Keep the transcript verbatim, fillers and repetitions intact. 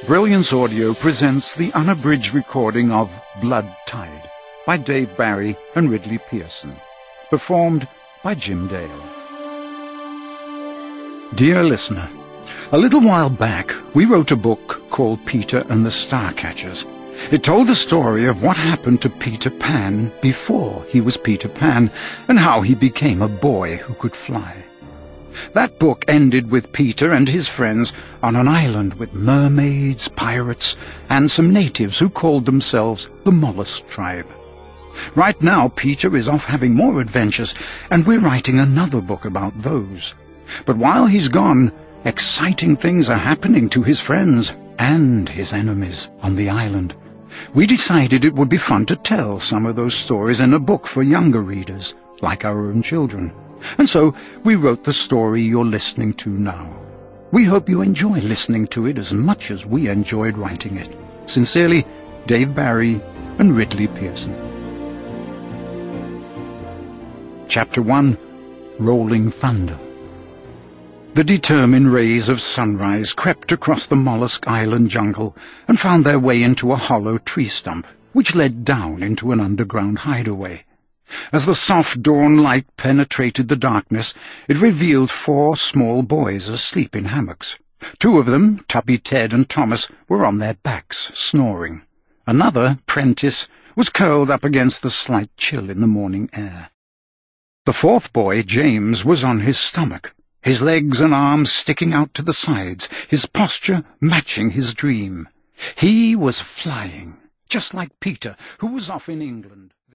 Brilliance Audio presents the unabridged recording of Blood Tide by Dave Barry and Ridley Pearson, performed by Jim Dale. Dear listener, a little while back we wrote a book called Peter and the Starcatchers. It told the story of what happened to Peter Pan before he was Peter Pan and how he became a boy who could fly. That book ended with Peter and his friends on an island with mermaids, pirates, and some natives who called themselves the Mollusk Tribe. Right now, Peter is off having more adventures, and we're writing another book about those. But while he's gone, exciting things are happening to his friends and his enemies on the island. We decided it would be fun to tell some of those stories in a book for younger readers, like our own children. And so we wrote the story you're listening to now. We hope you enjoy listening to it as much as we enjoyed writing it. Sincerely, Dave Barry and Ridley Pearson. Chapter one, Rolling Thunder. The determined rays of sunrise crept across the Mollusk Island jungle and found their way into a hollow tree stump, which led down into an underground hideaway. As the soft dawn light penetrated the darkness, it revealed four small boys asleep in hammocks. Two of them, Tubby, Ted, and Thomas, were on their backs, snoring. Another, Prentice, was curled up against the slight chill in the morning air. The fourth boy, James, was on his stomach, his legs and arms sticking out to the sides, his posture matching his dream. He was flying, just like Peter, who was off in England.